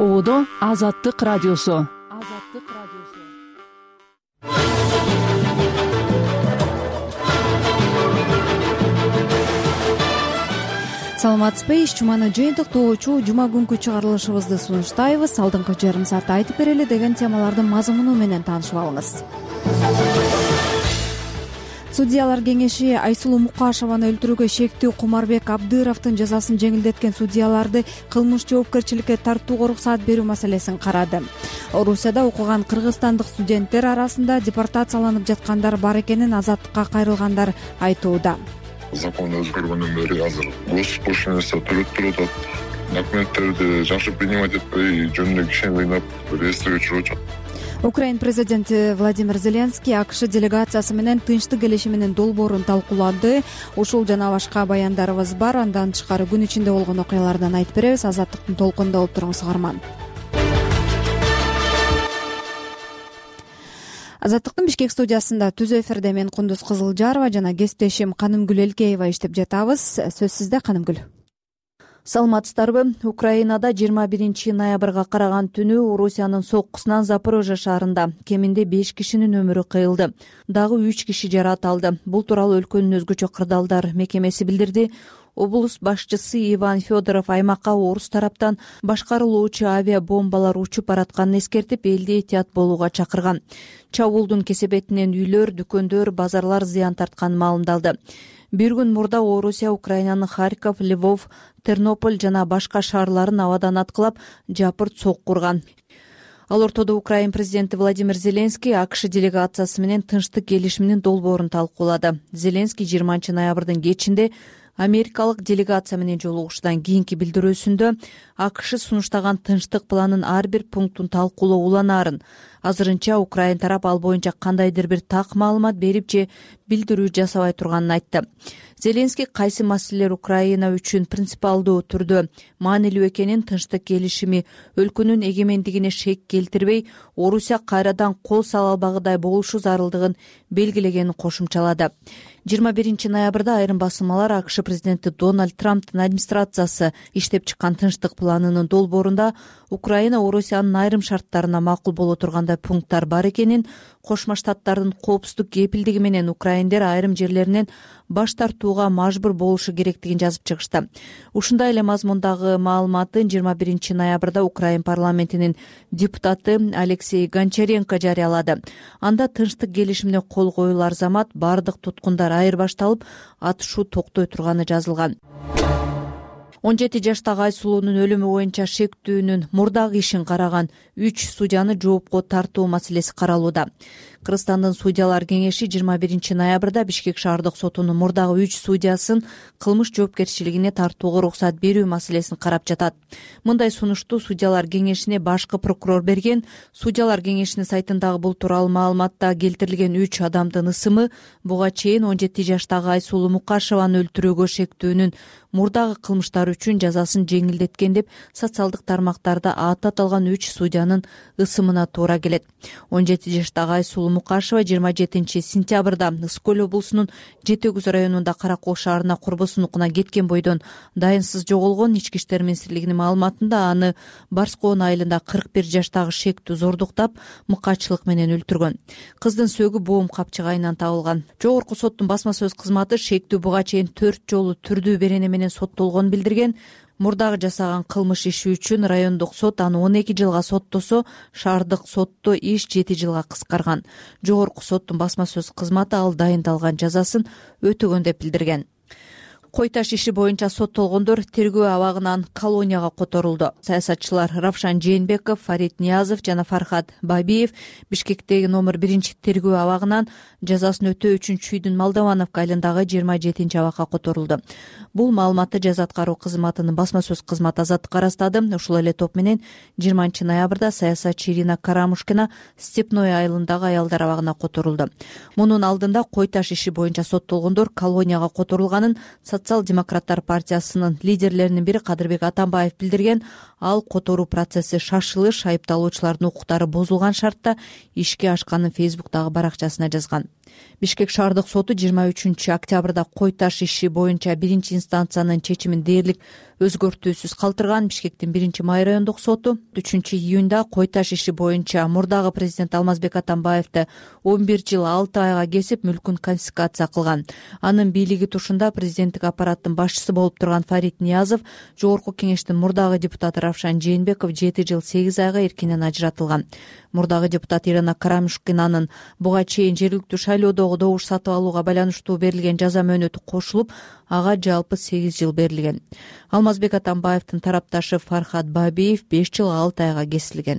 Оодо Азаттык радиосу. Саламатсызбы, иш жуманы жыйынтыктоочу жума күнкү чыгарылышыбызды сунуштайбыз. Алдыңкы жарым саатта айтып берели деген темалардын мазмуну менен таанышып алыңыз. Судьялар кеңеши Айсулуу Мукашеваны өлтүрүүгө шектүү Кумарбек Абдыровдун жазасын жеңилдеткен судьяларды кылмыш жоопкерчиликке тартууга уруксат берүү маселесин карады. Орусияда окуган кыргызстандык студенттер арасында депортацияланып жаткандар бар экенин Азаттыкка кайрылгандар айтууда. Закон өзгөргөндөн бери азыр госпошлинасын төлөп турат, документтерди жакшы принимать этпей, жөнүндө кишини кыйнап, реестрге чыгып. Украин президенти Владимир Зеленский АКШ делегациясы менен тынчтык келишиминин долбоорун талкуулады. Ушул жана башка баяндарыбыз бар. Андан тышкары күн ичинде болгон окуялардан айтып беребиз. Азаттыктын толкунунда болуп туруңуз, каарман. Азаттыктын Бишкек студиясында түз эфирде мен Кундуз Кызылжарова жана кесиптешим Канымгүл Элкеева иштеп жатабыз. Сөз сизде, Канымгүл. Саламатсыздарбы? Украинада 21 ноябрга караган түнү Орусиянын соккусунан Запорожье шаарында кеминде 5 кишинин өмүрү кыйылды. Дагы 3 киши жаракат алды. Бул тууралуу өлкөнүн өзгөчө кырдаалдар мекемеси билдирди. Облус башчысы Иван Федоров аймакка орус тараптан башкарылуучу авиабомбалар учуп баратканын эскертип, элди этият болууга чакырган. Чабуулдун кесепетинен үйлөр, дүкөндөр, базарлар зыян тартканы маалымдалды. Bir күн мурда Орусия Украинанын Харьков, Львов, Тернополь жана башка шаарларын абадан аткылап, жапырт соккурган. Ал ортодо Украин президенти Владимир Зеленский АКШ делегациясы менен тынчтык келишиминин долбоорун талкуулады. Зеленский 20 ноябрдын кечинде америкалык делегация менен жолугушуудан кийинки билдирүүсүндө АКШ сунуштаган тынчтык планын ар бир пунктун талкуулоо уланаарын, азырынча Украин тарап ал боюнча кандайдыр бир так маалымат берип же билдирүү жасабай турганын айтты. Зеленский кайсы маселелер Украина үчүн принципиалдуу түрдө маанилүү экенин, тынчтык келишими өлкөнүн эгемендигине шек келтирбей, Орусия кайрадан кол сала албагыдай болушу зарылдыгын белгилегенин кошумчалады. 21 ноябрда айрым басылмалар АКШ президенти Дональд Трамптын администрациясы иштеп чыккан тынчтык планынын долбоорунда Украина Орусиянын айрым шарттарына макул боло тургандай пункттар бар экенин, Кошмо Штаттардын коопсуздук кепилдиги менен украиндер айрым жерлеринен баш тартууга мажбур болушу керектигин жазып чыгышты. Ушундай эле мазмундагы маалыматын 21 ноябрда Украин парламентинин депутаты Алексей Гончаренко жарыялады. Анда тынчтык келишимине кол коюлар замат бардык туткундар айырбашталып, атышуу токтой турганы жазылган. 17 жаштагы Айсулуунун өлүмү боюнча шектүүнүн мурдагы ишин караган 3 судьяны жоопко тартуу маселеси каралууда. Кыргызстандын судьялар кеңеши 21 ноябрда Бишкек шаардык сотунун мурдагы 3 судьясын кылмыш жоопкерчилигине тартууга уруксат берүү маселесин карап жатат. Мындай сунушту судьялар кеңешине башкы прокурор берген. Судьялар кеңешинин сайтындагы бул тууралуу маалыматта келтирилген 3 адамдын ысымы буга чейин 17 жаштагы Айсулуу Мукашеваны өлтүрүүгө шектүүнүн мурдагы кылмыштары үчүн жазасын жеңилдеткен деп социалдык тармактарда аты аталган 3 судьянын ысымына туура келет. 17 жаштагы Айсулуу Мукашева 27 сентябрда Ысык-Көл облусунун Жетегүз районунда Каракол шаарына курбусунукуна кеткен бойдон дайынсыз жоголгон. Ички иштер министрлигинин маалыматында аны Барскоон айылында 41 жаштагы шектүү зордуктап, мыкаачылык менен өлтүргөн. Кыздын сөөгү боом капчыгайынан табылган. Жогорку соттун басма сөз кызматы шектүү буга чейин 4 жолу түрдүү берене менен соттолгонун билдирген. Мурдагы жасаган кылмыш иши үчүн райондук сот аны 12 жылга соттосо, шаардык сотто иш 7 жылга кыскарган. Жогорку соттун басма сөз кызматы ал дайындалган жазасын өтөгөн деп билдирген. Кой таш иши боюнча соттолгондор тергөө абагынан колонияга которулду. Саясатчылар Равшан Жээнбеков, Фарид Ниязов жана Фархат Бабиев Бишкектеги номер 1 тергөө абагынан жазасын өтөө үчүн Чүйдүн Молдовановка айылындагы 27 абакка которулду. Бул маалыматты жаза аткаруу кызматынын басма сөз кызматы Азаттыкка ырастады. Ушул эле топ менен 20 ноябрда саясатчы Ирина Карамушкина Степной айылындагы аялдар абагына которулду. Мунун алдында кой таш иши боюнча соттолгондор колонияга которулганын Социал-демократтар партиясынын лидерлеринин бири Кадырбек Атамбаев билдирген. Ал которуу процесси шашылыш, айыпталуучулардын укуктары бузулган шартта ишке ашканын Фейсбуктагы баракчасына жазган. Бишкек шаардык соту 23 октябрда Кой таш иши боюнча биринчи инстанциянын чечимин дээрлик өзгөртүүсүз калтырган. Бишкектин 1-май райондук соту 3-июнда Кой таш иши боюнча мурдагы президент Алмазбек Атамбаевди 11 жыл 6 айга кесип мүлкүн конфискация кылган. Анын бийлиги тушунда президенттик аппараттын башчысы болуп турган Фарид Ниязов, жогорку кеңештин мурдагы депутаты Равшан Жээнбеков 7 жыл 8 айга эркинен ажыратылган. Мурдагы депутат Ирина Карамушкинанын буга чейин жергиликтүү шайлоодогу добуш сатып алууга байланыштуу берилген жаза мөөнөтү кошулуп, ага жалпы 8 жыл берилген. Алмазбек Атамбаевдин тарапташы Фархат Бабиев 5 жыл 6 айга кесилген.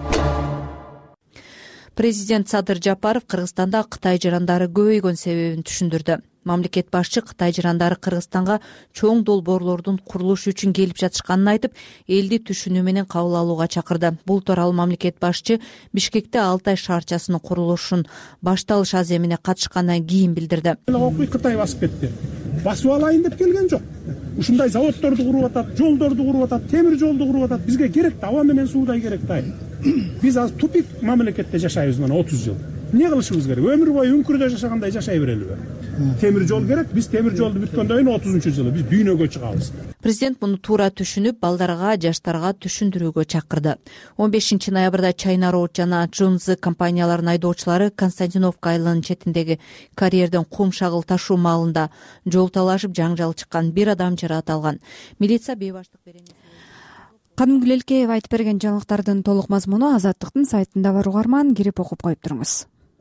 Президент Садыр Жапаров Кыргызстанда Кытай жарандары көбөйгөн себебин түшүндүрдү. Мамлекет башчы Кытай жарандары Кыргызстанга чоң долбоорлордун курулушу үчүн келип жатышканын айтып, элди түшүнүү менен кабыл алууга чакырды. Бул тууралуу мамлекет башчы Бишкекте Алтай шаарчасынын курулушун башталыш аземине катышкандан кийин билдирди. Кытай басып кетти. Басып алайын деп келген жок. Ушундай заводдорду куруп атат, жолдорду куруп атат, темир жолду куруп атат. Бизге керек да, аба менен суудай керек да. Биз азыр тупик мамлекетте жашайбыз мына 30 жыл. Эмне кылышыбыз керек? Өмүр бою үңкүрдө жашагандай жашай берелиби? Темир жол керек. Биз темир жолду бүткөндөн кийин 30-жылы биз дүйнөгө чыгабыз. Президент муну туура түшүнүп, балдарга, жаштарга түшүндүрүүгө чакырды. 15 ноябрда China Road жана Junzi компанияларынын айдоочулары Константиновка айылынын четиндеги карьерден кум шагыл ташуу маалында жол талашып жаңжал чыккан, бир адам жаракат алган. Милиция бейбаштык беренеси. Канымгүл Элкеева айтып берген жаңылыктардын толук мазмуну Азаттыктын сайтында бар, угарман, кирип окуп коюп туруңуз.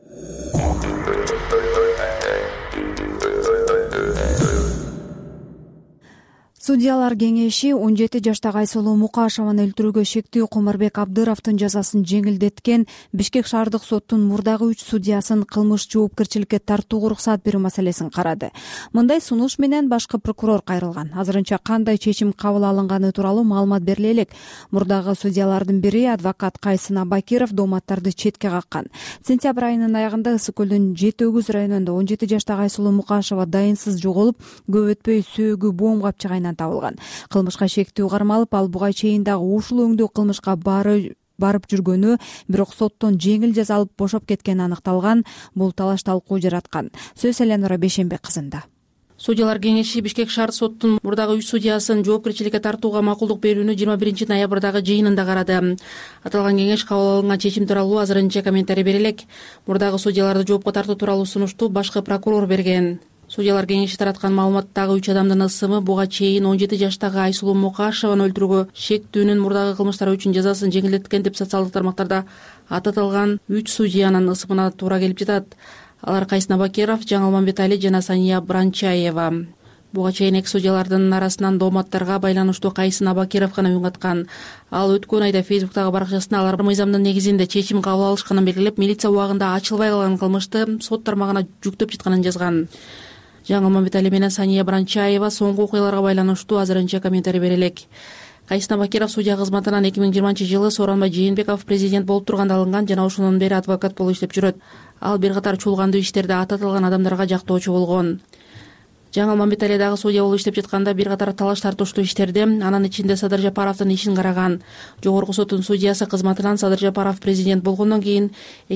Судьялар кеңеши 17 жаштагы Айсулуу Мукашеваны өлтүрүүгө шектүү Кумарбек Абдыровдун жазасын жеңилдеткен Бишкек шаардык соттун мурдагы 3 судьясын кылмыш жоопкерчиликке тартууга уруксат берүү маселесин карады. Мындай сунуш менен башкы прокурор кайрылган. Азырынча кандай чечим кабыл алынганы тууралуу маалымат бериле элек. Мурдагы судьялардын бири адвокат Кайсын Абакиров дооматтарды четке каккан. Сентябрь айынын аягында Ысык көлдүн Жети Өгүз районунда 17 жаштагы Айсулуу Мукашева дайынсыз жоголуп, көп өтпөй сөөгү боом капчыгайынан табылган. Кылмышка шектүү кармалып, ал буга чейин дагы ушул өңдүү кылмышка барып жүргөнү, бирок соттон жеңил жаза алып бошоп кеткени аныкталган. Бул талаш талкуу жараткан. Сөз Эленора Бешенбек кызында. Судьялар кеңеши Бишкек шаар соттун мурдагы 3 судьясын жоопкерчиликке тартууга макулдук берүүнү 21 ноябрдагы жыйынында карады. Аталган кеңеш кабыл алынган чечим тууралуу азырынча комментарий берелек. Мурдагы судьяларды жоопко тартуу тууралуу сунушту башкы прокурор берген. Судьялар кеңеши тараткан маалыматтагы 3 адамдын ысымы буга чейин 17 жаштагы Айсулуу Мукашеваны өлтүрүүгө шектүүнүн мурдагы кылмыштары үчүн жазасын жеңилдеткен деп социалдык тармактарда аталган 3 судьянын ысымына туура келип жатат. Алар Кайсын Абакиров, Жаңыл Мамбетали жана Сания Бранчаева. Буга чейин эки судьялардын арасынан дооматтарга байланыштуу Кайсын Абакиров гана үн каткан. Ал өткөн айда Фейсбуктагы баракчасына алар мыйзамдын негизинде чечим кабыл алышканын белгилеп, милиция убагында ачылбай калган кылмышты сот тармагына жүктөп жатканын жазган. Жаңыл Мамбетали менен Сания Бранчаева соңку окуяларга байланыштуу азырынча комментарий берелек. Кайсын Абакиров судья кызматынан 2020-жылы Сооронбай Жээнбеков президент болуп турганда алынган жана ошондон бери адвокат болуп иштеп жүрөт. Ал бир катар чуулгандуу иштерде аталган адамдарга жактоочу болгон. Жаңыл Мамбетали дагы судья болуп иштеп жатканда бир катар талаш тартыштуу иштерде, анын ичинде Садыр Жапаровдун ишин караган. Жогорку соттун судьясы кызматынан Садыр Жапаров президент болгондон кийин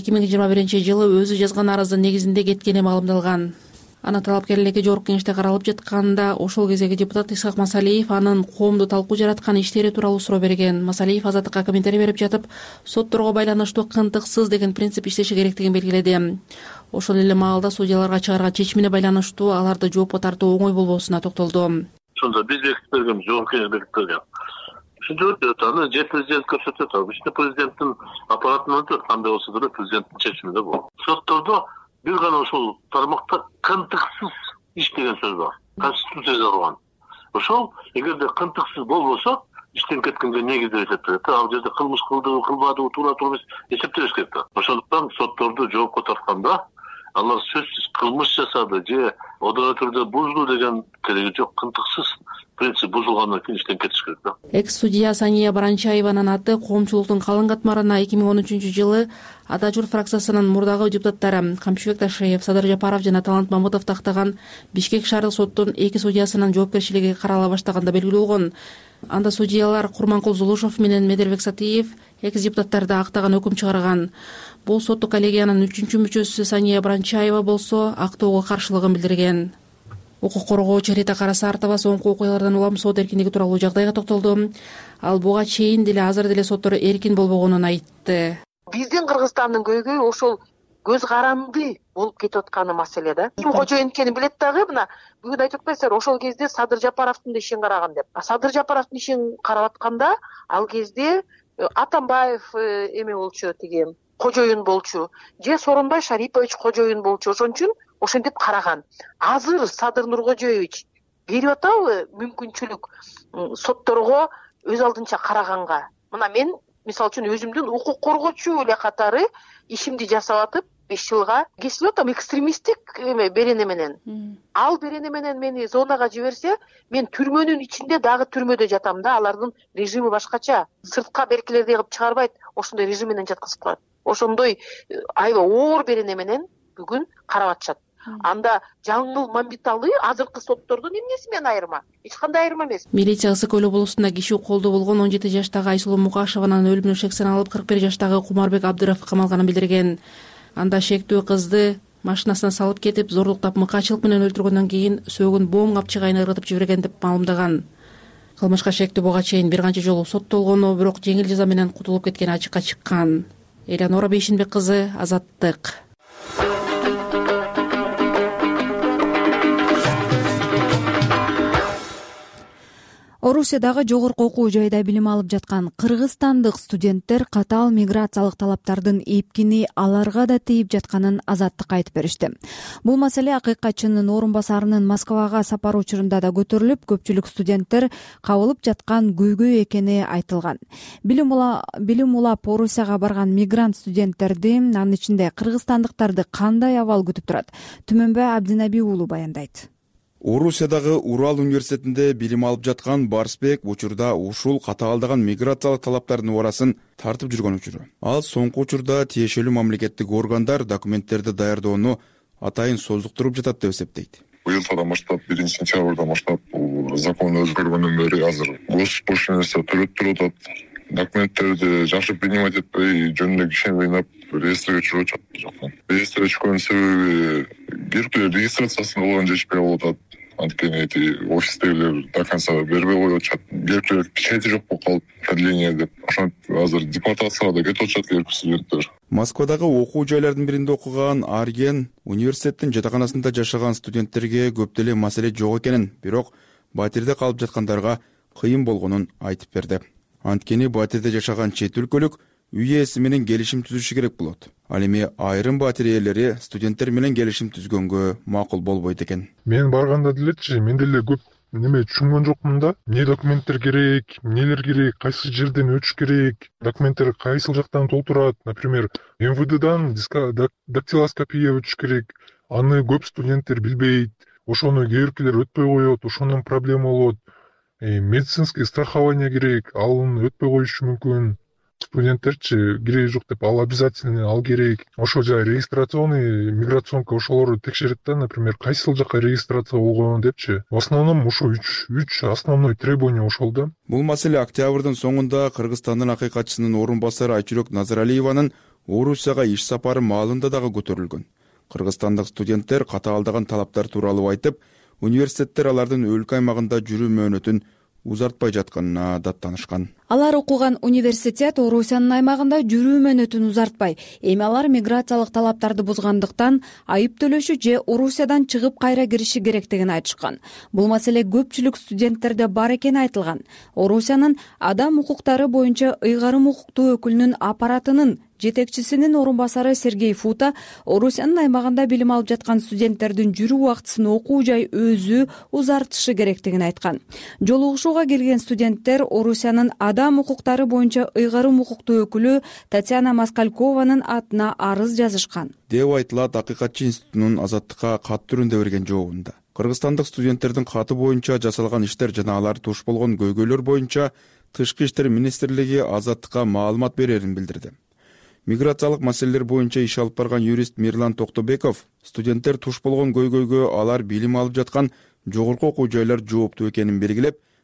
2021-жылы өзү жазган арыздын негизинде кеткени маалымдалган. Анын талапкерлиги жогорку кеңеште каралып жатканда ошол кездеги депутат Исхак Масалиев анын коомду талкуу жараткан иштери тууралуу суроо берген. Масалиев Азаттыкка комментарий берип жатып, сотторго байланыштуу кынтыксыз деген принцип иштеши керектигин белгиледи. Ошол эле маалда судьяларга чыгарган чечимине байланыштуу аларды жоопко тартуу оңой болбосуна токтолду. Ошондо биз бекитип берген жогорку кеңеш бекитип берген. Ушинтип аны же президент көрсөтөт, ушинтип президенттин аппаратынан өтөт, кандай болсо да президенттин чечиминде болот. Соттордо бир гана ошол тармакта кынтыксыз иш деген сөз бар. Конституцияда жазылган. Ошол эгерде кынтыксыз болбосо, иштен кеткенге негиздеп эсептелет. Ал жерде кылмыш кылдыбы, кылбадыбы, туура эмес эсептелиш керек да. Ошондуктан сотторду жоопко тартканда алар сөзсүз кылмыш жасады же одон өтүрдө бузду деген кереги жок. Кынтыксыз принцип бузулгандан кийин иштен кетиш керек да. Экс судья Сания Бранчаеванын аты коомчулуктун калың катмарына 2013-жылы Ада Журт фракциясынын мурдагы депутаттары Камчыбек Ташиев, Садыр Жапаров жана Талант Мамытов тактаган Бишкек шаардык соттун 2 судьясынын жоопкерчилиги карала баштаганда белгилүү болгон. Анда судьялар Курманкул Зулушов менен Медербек Сатиев экс депутаттарды актаган өкүм чыгарган. Бул соттук коллегиянын 3-мүчөсү Сания Бранчаева болсо актоого каршылыгын билдирген. Укук коргоочу Рита Карасартова соңку окуялардан улам сот эркиндиги тууралуу жагдайга токтолду. Ал буга чейин деле азыр деле соттор эркин болбогонун айтты. Биздин Кыргызстандын көйгөйү ошол көз каранды болуп кетип атканы маселе да. Ким кожоюн экенин билет дагы, мына бүгүн айтып атпайсыздар, ошол кезде Садыр Жапаровдун ишин караган деп. Садыр Жапаровдун ишин карап атканда ал кезде Атамбаев эме болчу, тиги кожоюн болчу, же Сооронбай Шарипович кожоюн болчу, ошон үчүн ошентип караган. Азыр Садыр Нуркожоевич берип атабы мүмкүнчүлүк сотторго өз алдынча караганга? Мына мен мисалы үчүн өзүмдүн укук коргоочу эле катары ишимди жасап атып 5 жылга кесип атам экстремисттик берене менен. Ал берене менен мени зонага жиберсе, мен түрмөнүн ичинде дагы түрмөдө жатам да, алардын режими башкача. Сыртка беркилерди кылып чыгарбайт, ошондой режим менен жаткызып коет. Ошондой аябай оор берене менен бүгүн карап атышат. Анда Жаңыл Мамбеталы азыркы соттордун эмнеси менен айырма? Эч кандай айырма эмес. Милиция Ысык Көл облусунда киши колдо болгон 17 жаштагы Айсулуу Мукашеванын өлүмүнө шек саналып 41 жаштагы Кумарбек Абдыров камалганын билдирген. Анда шектүү кызды машинасына салып кетип, зорлуктап мыкачылык менен өлтүргөндөн кийин сөөгүн боң капчыгайына ыргытып жиберген деп маалымдаган. Кылмышка шектүү буга чейин бир канча жолу соттолгону, бирок жеңил жаза менен кутулуп кеткени ачыкка чыккан. Элянора Бейшинбек кызы, Азаттык. Орусиядагы жогорку окуу жайда билим алып жаткан кыргызстандык студенттер катаал миграциялык талаптардын эпкини аларга да тийип жатканын Азаттыкка айтып беришти. Бул маселе акыйкатчынын орун басарынын Москвага сапары учурунда да көтөрүлүп, көпчүлүк студенттер кабылып жаткан көйгөй экени айтылган. Билим улап Орусияга барган мигрант студенттерди, анын ичинде кыргызстандыктарды кандай абал күтүп турат? Түмөнбай Абдинаби уулу баяндайт. Орусиядагы Урал университетинде билим алып жаткан Барсбек учурда ушул катаалдаган миграциялык талаптардын убарасын тартып жүргөн учуру. Ал соңку учурда тиешелүү мамлекеттик органдар документтерди даярдоону атайын создуктуруп жатат деп эсептейт. Быйылдан баштап 1-сентябрдан баштап закон өзгөргөндөн бери азыр госпошлинасын төлөп туруп атат. Документтерди жакшы принимать этпей, жөнүндө киши кыйнап реестрге чыгып жатат. Реестрге чыккан себеби бир регистрациясын кылган жетишпей калып атат. Анткени офистегилер до конца бербей коюп атышат. Биркилер печати жок болуп калып, продление деп. Ошентип азыр депортацияга да кетип атышат эркек студенттер. Москвадагы окуу жайлардын биринде окуган Арген университеттин жатаканасында жашаган студенттерге көп деле маселе жок экенин, бирок батирде калып жаткандарга кыйын болгонун айтып берди. Анткени батирде жашаган чет өлкөлүк үй ээси менен келишим түзүшү керек болот. Ал эми айрым батир ээлери студенттер менен келишим түзгөнгө макул болбойт экен. Мен барганда делечи, мен деле көп неме түшүнгөн жокмун да. Эмне документтер керек, эмнелер керек, кайсы жерден өтүш керек, документтер кайсыл жактан толтурат. Например, МВДдан дактилоскопия өтүш керек. Аны көп студенттер билбейт. Ошону кээ-биркилер өтпөй коет, ошондон проблема болот. Медицинский страхование керек, ал өтпөй коюшу мүмкүн. Студенттерчи кереги жок деп, ал обязательно ал керек. Ошол жай регистрационный, миграционка ошолорду текшерет да, например, кайсыл жакка регистрация болгон депчи. В основном ошо 3 основной требования ошол да. Бул маселе октябрдын соңунда Кыргызстандын акыйкатчысынын орун басары Айчүрөк Назаралиеванын Орусияга иш сапары маалында дагы көтөрүлгөн. Кыргызстандык студенттер катаалдаган талаптар тууралуу айтып, университеттер алардын өлкө аймагында жүрүү мөөнөтүн узартпай жатканына даттанышкан. Алар окуган университет Орусиянын аймагында жүрүү мөөнөтүн узартпай, эми алар миграциялык талаптарды бузгандыктан айып төлөшү же Орусиядан чыгып кайра кириши керектигин айтышкан. Бул маселе көпчүлүк студенттерде бар экени айтылган. Орусиянын адам укуктары боюнча ыйгарым укуктуу өкүлүнүн аппаратынын жетекчисинин орун басары Сергей Фута Орусиянын аймагында билим алып жаткан студенттердин жүрүү убактысын окуу жай өзү узартышы керектигин айткан. Жолугушууга келген студенттер Орусиянын адам укуктары боюнча ыйгарым укуктуу өкүлү Татьяна Москалькованын атына арыз жазышкан деп айтылат Акыйкатчы институтунун Азаттыкка кат түрүндө берген жообунда. Кыргызстандык студенттердин каты боюнча жасалган иштер жана алар туш болгон көйгөйлөр боюнча Тышкы иштер министрлиги Азаттыкка маалымат берерин билдирди. Миграциялык маселелер боюнча иш алып барган юрист Мирлан Токтобеков студенттер туш болгон көйгөйгө алар билим алып жаткан жогорку окуу жайлар жооптуу экенин белгилеп,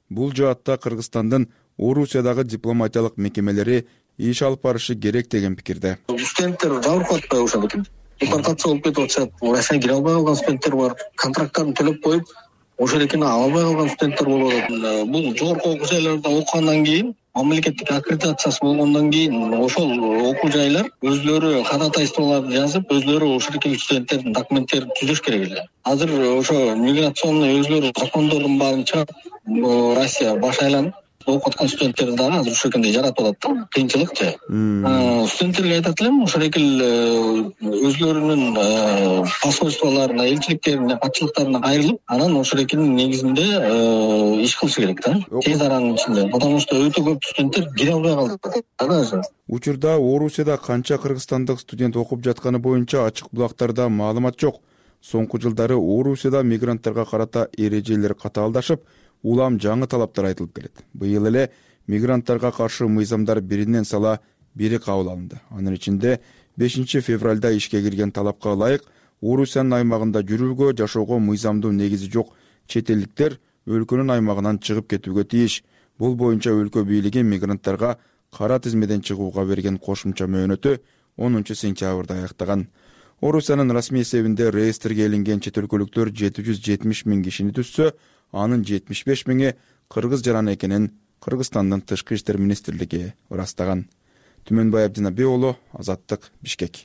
бул жаатта Кыргызстандын Орусиядагы дипломатиялык мекемелери иш алып барышы керек деген пикирде. Студенттер жабыркап атпайбы ошол экен. Депортация болуп кетип атышат. Россияга кире албай калган студенттер бар. Контракттарын төлөп коюп, ошол эле ала албай калган студенттер болуп атат. Бул жогорку окуу жайларда окугандан кийин, мамлекеттик аккредитациясы болгондон кийин ошол окуу жайлар өзлөрү ходатайстволорду жазып, өзлөрү ошол студенттердин документтерин түзүш керек эле. Азыр ошо миграционный өзлөрү закондордун баарын чыгап, Россия баш айланып окуп аткан студенттерди дагы азыр ошол экендей жаратып атат да. Кыйынчылыкчы. Студенттерге айтат элем, ошол өзлөрүнүн посольстволоруна, элчиликтерине, катчылыктарына кайрылып, анан ошол негизинде иш кылышы керек да. Тез аранын ичинде. Потому что өтө көп студенттер кире албай калды. Учурда Орусияда канча кыргызстандык студент окуп жатканы боюнча ачык булактарда маалымат жок. Соңку жылдары Орусияда мигранттарга карата эрежелер катаалдашып, улам жаңы талаптар айтылып келет. Быйыл эле мигранттарга каршы мыйзамдар биринен сала бири кабыл алынды. Анын ичинде 5 февралда ишке кирген талапка ылайык Орусиянын аймагында жүрүүгө, жашоого мыйзамдуу негизи жок чет элдиктер өлкөнүн аймагынан чыгып кетүүгө тийиш. Бул боюнча өлкө бийлиги мигранттарга кара тизмеден чыгууга берген кошумча мөөнөтү 10 сентябрда аяктаган. Орусиянын расмий эсебинде реестрге илинген чет өлкөлүктөр 770 000 кишини түзсө, анын 75 000 кыргыз жараны экенин Кыргызстандын Тышкы иштер министрлиги ырастаган. Түмөнбай Абдинаби уулу, Азаттык, Бишкек.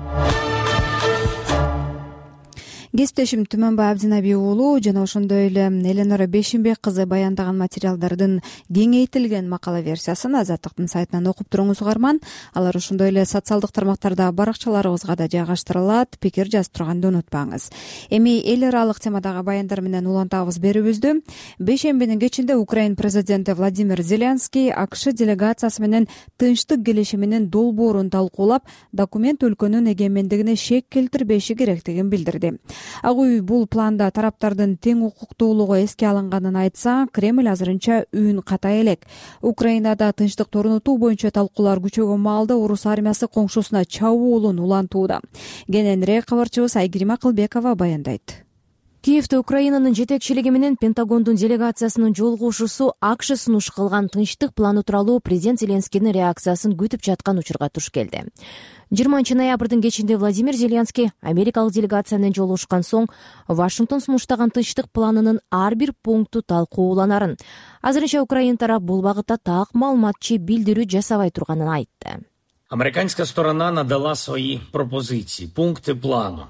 Кесиптешим Түмөнбай Абдинаби уулу жана ошондой эле Эленора Бешимбек кызы баяндаган материалдардын кеңейтилген макала версиясын Азаттыктын сайтынан окуп туруңуз угарман. Алар ошондой эле социалдык тармактарда баракчаларыбызга да жайгаштырылат. Пикир жазып турганды унутпаңыз. Эми эл аралык темадагы баяндар менен улантабыз берүүбүздү. Бешембинин кечинде Украин президенти Владимир Зеленский АКШ делегациясы менен тынчтык келишиминин долбоорун талкуулап, документ өлкөнүн эгемендигине шек келтирбеши керектигин билдирди. Ак үй бул планда тараптардын тең укуктуулугу эске алынганын айтса, Кремль азырынча үн катай элек. Украинада тынчтык орнотуу боюнча талкуулар күчөгөн маалда орус армиясы коңшусуна чабуулун улантууда. Кененирээк кабарчыбыз Айгерим Акылбекова баяндайт. Киевде Украинанын жетекчилиги менен Пентагондун делегациясынын жолугушуусу АКШ сунуш кылган тынчтык планы тууралуу президент Зеленскийдин реакциясын күтүп жаткан учурга туш келди. 20 ноябрдын кечинде Владимир Зеленский америкалык делегация менен жолугушкан соң Вашингтон сунуштаган тынчтык планынын ар бир пункту талкууланарын, азырынча Украин тарап бул багытта так маалыматчы билдирүү жасабай турганын айтты. Американская сторона надала свои пропозиции, пункты плана.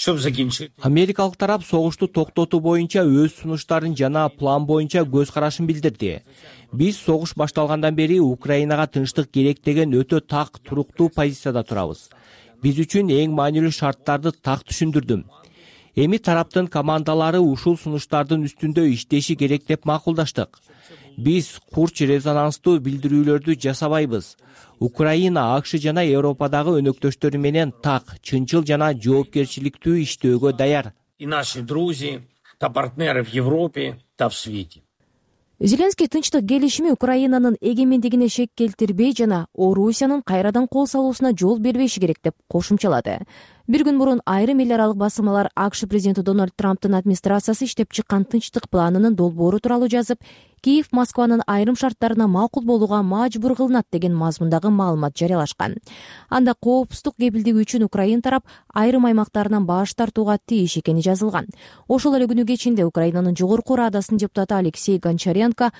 Америкалык тарап согушту токтотуу боюнча өз сунуштарын жана план боюнча көз карашын билдирди. Биз согуш башталгандан бери Украинага тынчтык керек деген өтө так туруктуу позицияда турабыз. Биз үчүн эң маанилүү шарттарды так түшүндүрдүм. Эми тараптын командалары ушул сунуштардын үстүндө иштеши керек деп макулдаштык. Биз курч резонанстуу билдирүүлөрдү жасабайбыз. Украина, АКШ жана Европадагы өнөктөштөрү менен так, чынчыл жана жоопкерчиликтүү иштөөгө даяр. И наши друзья, та партнеры в Европе, та в свете. Зеленский тынчтык келишими Украинанын эгемендигине шек келтирбей жана Орусиянын кайрадан кол салуусуна жол бербеши керек деп кошумчалады. Bir gün murun айрым эл аралык басымалар АКШ президенти Дональд Трамптын администрациясы иштеп чыккан тынчтык планынын долбоору тууралуу жазып, Киев Москванын айрым шарттарына макул болууга мажбур кылынат деген мазмундагы маалымат жарыялашкан. Анда коопсуздук кепилдиги үчүн Украин тарап айрым аймактарынан баш тартууга тийиш экени жазылган. Ошол эле күнү кечинде Украинанын жогорку радасынын депутаты Алексей Гончаренко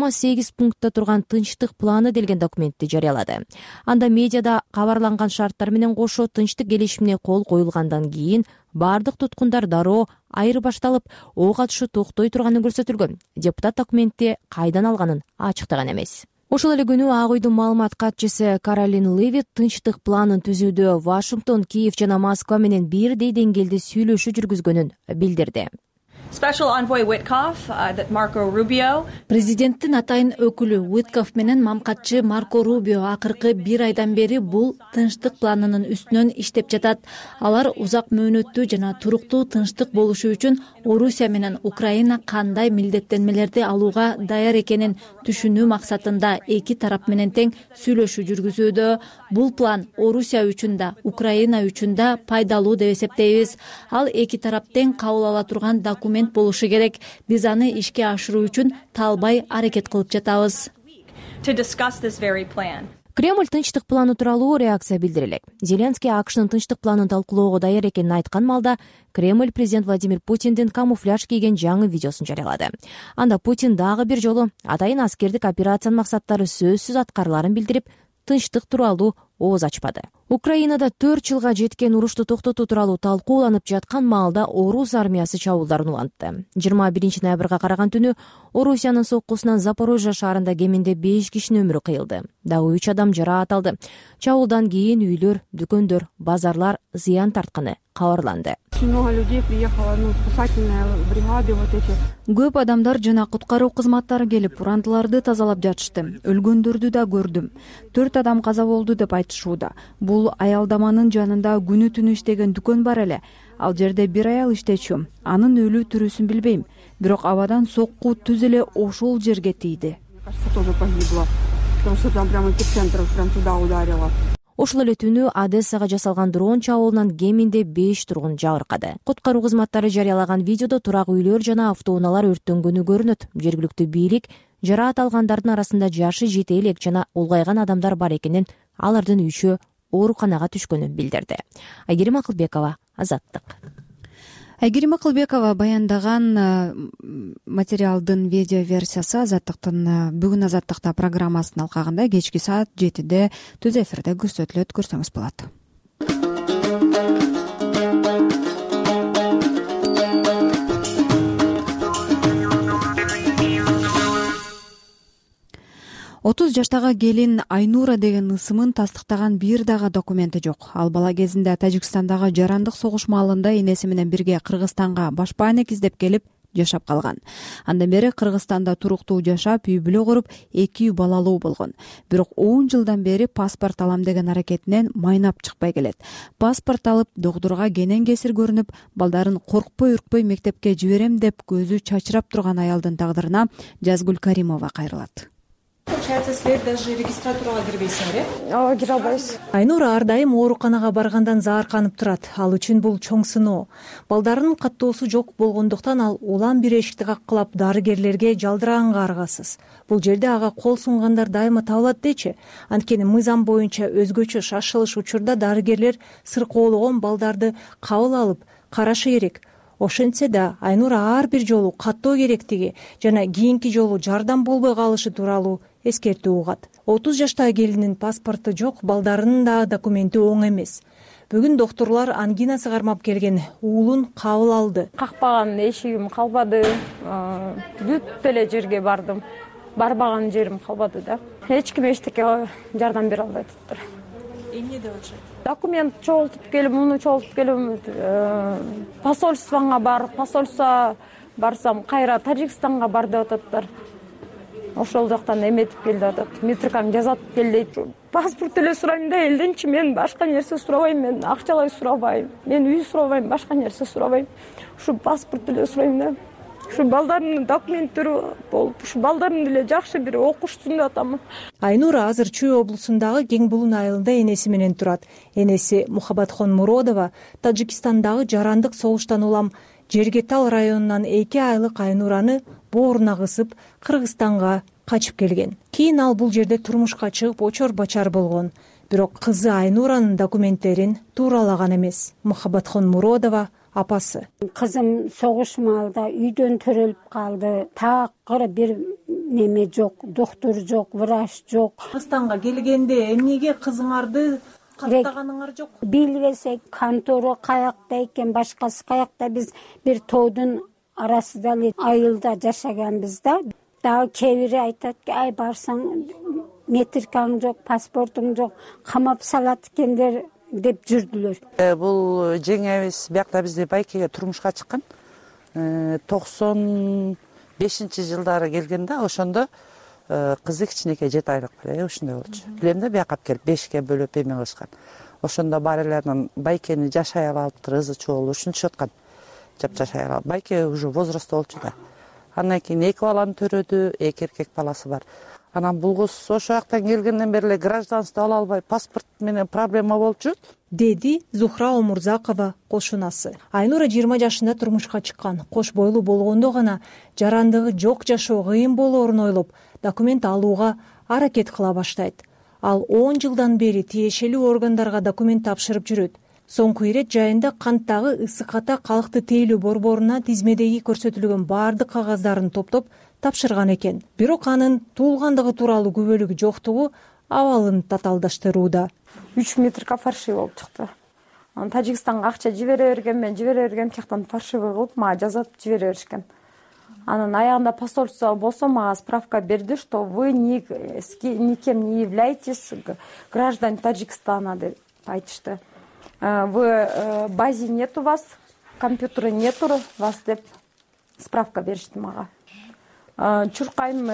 28 пунктта турган тынчтык планы делген документти жарыялады. Анда медиада кабарланган шарттар менен кошо тынчтык келишимине кол коюлгандан кийин бардык туткундар дароо айырбашталып, ок атышы токтой турганы көрсөтүлгөн. Депутат документти кайдан алганын ачыктаган эмес. Ошол эле күнү Ак үйдүн маалымат катчысы Каролин Левит тынчтык планын түзүүдө Вашингтон, Киев жана Москва менен бирдей деңгээлде сүйлөшүү жүргүзгөнүн билдирди. Special Envoy Witkoff, that Marco Rubio. Президенттин атайын өкүлү Witkoff менен мамкатчы Марко Рубио акыркы 1 айдан бери бул тынчтык планынын үстүнөн иштеп жатат. Алар узак мөөнөттүү жана туруктуу тынчтык болушу үчүн Орусия менен Украина кандай милдеттенмелерди алууга даяр экенин түшүнүү максатында эки тарап менен тең сүйлөшүү жүргүзүүдө. Бул план Орусия үчүн да, Украина үчүн да пайдалуу деп эсептейбиз. Ал эки тарап тең кабыл ала турган документ документ болушу керек. Биз аны ишке ашыруу үчүн талбай аракет кылып жатабыз. Кремль тынчтык планы тууралуу реакция билдире элек. Зеленский АКШнын тынчтык планын талкуулоого даяр экенин айткан маалда Кремль президент Владимир Путиндин камуфляж кийген жаңы видеосун жарыялады. Анда Путин дагы бир жолу атайын аскердик операциянын максаттары сөзсүз аткарыларын билдирип, тынчтык тууралуу ооз ачпады. Украинада 4 жылга жеткен урушту токтотуу тууралуу талкууланып жаткан маалда Орус армиясы чабуулдарын улантты. 21 ноябрга караган түнү Орусиянын соккусунан Запорожье шаарында кеминде 5 кишинин өмүрү кыйылды. Дагы 3 адам жараат алды. Чабуулдан кийин үйлөр, дүкөндөр, базарлар зыян тартканы кабарланды. Көп адамдар жана куткаруу кызматтары келип, урандыларды тазалап жатышты. Өлгөндөрдү да көрдүм. 4 адам каза болду деп айтышууда. Бул аялдаманын жанында күнү түнү иштеген дүкөн бар эле. Ал жерде бир аял иштечү. Анын өлүү тирүүсүн билбейм. Бирок абадан сокку түз эле ошол жерге тийди. Ошол эле түнү Одессага жасалган дрон чабуулунан кеминде 5 тургун жабыркады. Куткаруу кызматтары жарыялаган видеодо турак үйлөр жана автоунаалар өрттөнгөнү көрүнөт. Жергиликтүү бийлик жараат алгандардын арасында жашы жете элек жана улгайган адамдар бар экенин, алардын 3-өө ооруканага түшкөнүн билдирди. Айгерим Акылбекова, Азаттык. Айгерим Акылбекова баяндаган материалдын видео версиясы Азаттыктын бүгүн Азаттыкта программасынын алкагында кечки саат 7-де түз эфирде көрсөтүлөт, көрсөңүз болот. Отуз жаштагы келин Айнура деген ысымын тастыктаган бир дагы документи жок. Ал бала кезинде Тажикстандагы жарандык согуш маалында энеси менен бирге Кыргызстанга башпаанек издеп келип жашап калган. Андан бери Кыргызстанда туруктуу жашап, үй бүлө куруп, 2 үй балалуу болгон. Бирок 10 жылдан бери паспорт алам деген аракетинен майнап чыкпай келет. Паспорт алып, доктурга кенен кесир көрүнүп, балдарын коркпой үркпөй мектепке жиберем деп көзү чачырап турган аялдын тагдырына Жазгүл Каримова кайрылат. Получается, силер даже регистратурага кирбейсиңер, э? Ооба, кире албайбыз. Айнура ар дайым ооруканага баргандан заарканып турат. Ал үчүн бул чоң сыноо. Балдарынын каттоосу жок болгондуктан ал улам бир эшикти каккылап дарыгерлерге жалдыраганга аргасыз. Бул жерде ага кол сунгандар дайыма табылат дечи. Анткени мыйзам боюнча өзгөчө шашылыш учурда дарыгерлер сыркоологон балдарды кабыл алып карашы керек. Ошентсе да Айнура ар бир жолу каттоо керектиги жана кийинки жолу жардам болбой калышы тууралуу эскертүү угат. 30 жаштагы келиндин паспорту жок, балдарынын да документи оң эмес. Бүгүн доктурлар ангинасы кармап келген уулун кабыл алды. Какпаган эшигим калбады. Бүт эле жерге бардым. Барбаган жерим калбады да. Эч ким эчтеке жардам бере албай атыптыр. Эмне деп атышат? Документ чогултуп келип, муну чогултуп келип, посольствоға бар, посольство барсам, кайра Тажикстанга бар деп ататтар. Ошол жактан эметип келди атат. Метриканы жазатып кел дейт. Паспорт эле сурайм да элденчи, мен башка нерсе сурабайм, мен акчалай сурабайм, мен үй сурабайм, башка нерсе сурабайм. Ушу паспорт эле сурайм да. Ушу балдарымдын документтери болуп, ушу балдарымды эле жакшы бир окушсун деп атам. Айнура азыр Чүй облусундагы Кең Булун айылында энеси менен турат. Энеси Мухаббатхон Муродова Тажикстандагы жарандык согуштан улам Жергетал районунан 2 айлык Айнураны бооруна кысып Кыргызстанга качып келген. Кийин ал бул жерде турмушка чыгып очор бачар болгон. Бирок кызы Айнуранын документтерин тууралаган эмес. Мухаббатхон Муродова апасы. Кызым согуш маалда үйдөн төрөлүп калды. Такыр бир неме жок, доктор жок, врач жок. Кыргызстанга келгенде эмнеге кызыңарды каттаганыңар жок? Билбесек, контору каякта экен, башкасы каякта, биз бир тоодун арасында эле айылда жашаганбыз да. Дагы кээ бири айтат, ай барсаң метрикаң жок, паспортуң жок, камап салат экендер деп жүрдүлөр. Бул жеңе эмес, биякта бизде байкеге турмушка чыккан. 95-жылдары келген да, ошондо кызы кичинекей 7 айлык эле, ошондой болчу. Билем да, бияка алып келип 5ке бөлүп эме кылышкан. Ошондо бар элеринин байкени жашай алыптыр, ызы чоолу ушинтишип аткан. Жашай алып. Байке уже возрастта болчу да. Андан кийин 2 баланы төрөдү, 2 эркек баласы бар. Анан бул кыз ошол жактан келгенден бери эле гражданство ала албай, паспорт менен проблема болуп жүрөт, деди Зухра Омурзакова кошунасы. Айнура 20 жашында турмушка чыккан. Кош бойлуу болгондо гана жарандыгы жок жашоо кыйын болоорун ойлоп, документ алууга аракет кыла баштайт. Ал 10 жылдан бери тиешелүү органдарга документ тапшырып жүрөт. Соңку ирет жайында канттагы ысык ата калкты тейлөө борборуна тизмедеги көрсөтүлгөн баардык кагаздарын топтоп тапшырган экен. Бирок анын туулгандыгы тууралуу күбөлүгү жоктугу абалын татаалдаштырууда. 3 метрге фальшивый болуп чыкты. Анан Тажикстанга акча жибере берген, тияктан фальшивый кылып мага жазып жибере беришкен. Анан аягында посольство болсо мага справка берди, что вы никем не являетесь граждан Таджикстана деп айтышты. В базе нет у вас, компьютера нет у вас деп справка беришти мага. Чуркайм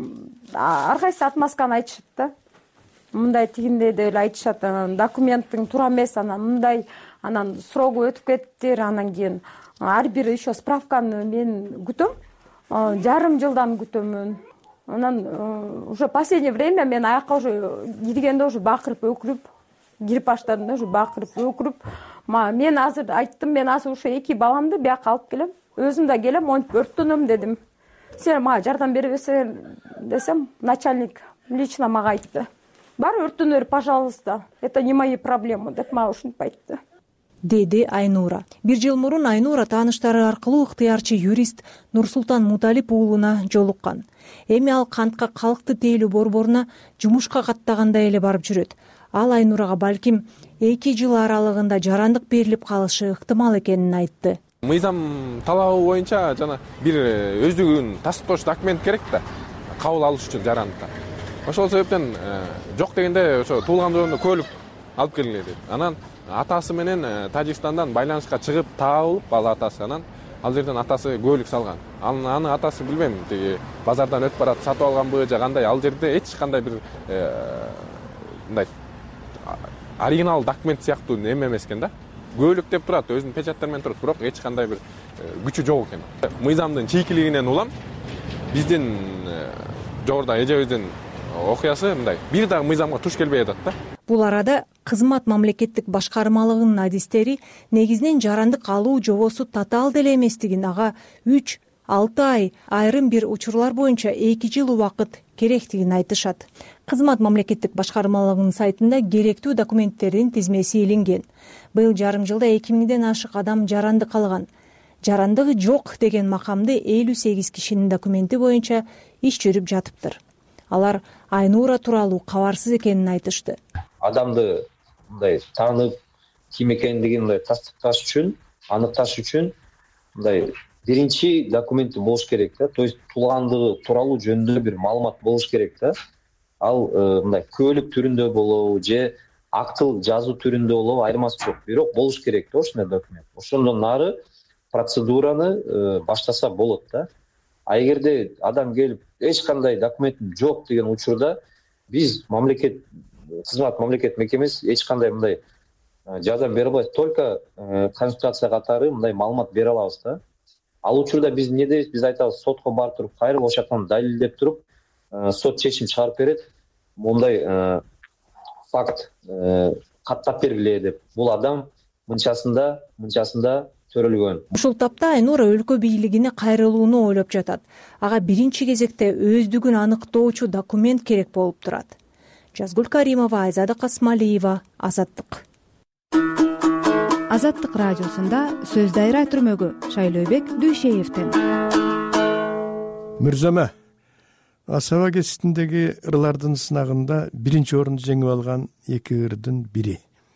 ар кайсы отмазканы айтышат да. Мындай тигиндей деп айтышат. Документтин туура эмес, анан мындай, анан срогу өтүп кеттир, анан кийин ар бир еще справканы мен күтөм. Жарым жылдан күтөмүн. Анан уже последнее время мен аякка уже киргенде уже бакырып өкүрүп кирип баштадым да, уже бакырып өкүрүп. Мен азыр айттым, мен азыр ушу 2 баламды бияка алып келем. Өзүм да келем, монтип өрттөнөм дедим. Сен мага жардам бербесең десем, начальник лично мага айтты. Бар өрттөнөр, пожалуйста. Это не мои проблемы деп мага ушинтип айтты. Деди Айнура. 1 жыл мурун Айнура тааныштары аркылуу ыктыярчы юрист Нурсултан Муталип уулуна жолуккан. Эми ал кантка калкты тейлөө борборуна жумушка каттагандай эле барып жүрөт. Ал Айнурага балким 2 жыл аралыгында жарандык берилип калышы ыктымал экенин айтты. Мыйзам талабы боюнча жана бир өздүгүн тастыктоочу документ керек да, кабыл алыш үчүн жарандыкка. Ошол себептен жок дегенде ошо туулган жөнүндө көлүк алып келгиле деп. Анан атасы менен Тажикстандан байланышка чыгып табылып, бала атасы, анан ал жерден атасы көлүк салган. Анын атасы билбейм, тиги базардан өтүп барат, сатып алганбы же кандай, ал жерде эч кандай бир мындай оригинал документ сыяктуу эме эмес экен да. Көлүк деп турат, өзүнүн печаттары менен турат, бирок эч кандай бир күчү жок экен. Мыйзамдын чийкилигинен улам биздин жогоруда эжебиздин окуясы мындай бир дагы мыйзамга туш келбей атат да. Бул арада кызмат мамлекеттик башкармалыгынын адистери негизинен жарандык алуу жобосу татаал деле эместигин, ага 3-6 ай, айрым бир учурлар боюнча 2 жыл убакыт керектигин айтышат. Кызмат мамлекеттик башкармалыгынын сайтында керектүү документтердин тизмеси илинген. Быйыл жарым жылда 2000ден ашык адам жарандык алган. Жарандыгы жок деген макамды 58 кишинин документи боюнча иш жүрүп жатыптыр. Алар Айнура тууралуу кабарсыз экенин айтышты. Адамды мындай таанып, ким экендигин мындай тастыкташ үчүн, аныкташ үчүн мындай биринчи документи болуш керек да. То есть туулгандыгы тууралуу жөнүндө бир маалымат болуш керек да. Ал мындай көлүк түрүндө болобу же актыл жазуу түрүндө болобу айырмасы жок. Бирок болуш керек да ошондой документ. Ошондон нары процедураны баштаса болот да. А эгерде адам келип эч кандай документим жок деген учурда биз кызмат мамлекет мекемеси эч кандай мындай жардам бере албайбыз. Только консультация катары мындай маалымат бере алабыз да. Ал учурда биз эмне дейбиз? Биз айтабыз, сотко барып туруп, кайрылып ошол жактан далилдеп туруп, сот чечим чыгарып берет. Мындай факт каттап бергиле деп. Бул адам мынчасында төрөлгөн. Ушул тапта Айнура өлкө бийлигине кайрылууну ойлоп жатат. Ага биринчи кезекте өздүгүн аныктоочу документ керек болуп турат. Жазгүл Каримова, Айзада Касмалиева, Азаттык. Азаттык радиосунда сөз дайра түрмөгү Шайлообек Дүйшеевден. Мырзама, Асаба кеситиндеги ырлардын сынагында биринчи орунду жеңип алган 2 ырдын бири.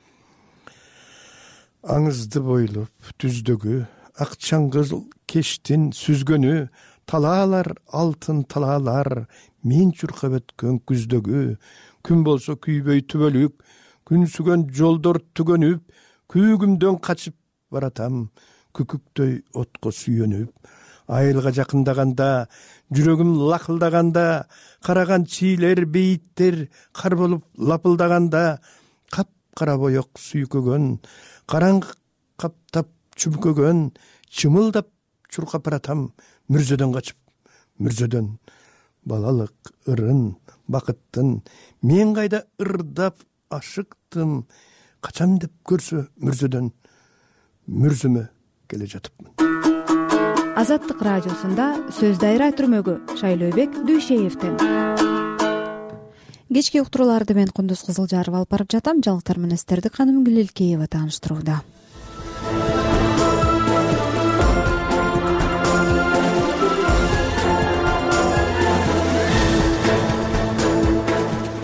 Аңызды бойлоп түздөгү, ак чаңгыл кештин сүзгөнү, талаалар алтын талаалар, мен чуркап өткөн күздөгү, күн болсо күйбөй түбөлүк, күнсүгөн жолдор түгөнүп, күйгүмдөн качып баратам, күкүктөй отко сүйөнүп. Айылга жакындаганда, жүрөгүм лакылдаганда, караган чийлер, бейиттер кар болуп лапылдаганда, кап-кара боек сүйкөгөн, караңгы каптап чүмкөгөн, чымылдап чуркап баратам, мүрзөдөн качып, мүрзөдөн балалык ырын бакыттын мен кайда ырдап ашыктым качам деп көрсө мүрзөдөн мүрзүмө келе жатыпмын. Азаттык радиосунда сөз дайра түрмөгү Шайлообек Дүйшеевден. Кечки уктурууларды мен Кундуз Кызылжарова алып барып жатам. Жаңылыктар менен сиздерди Канымгүл Элкеева тааныштырууда.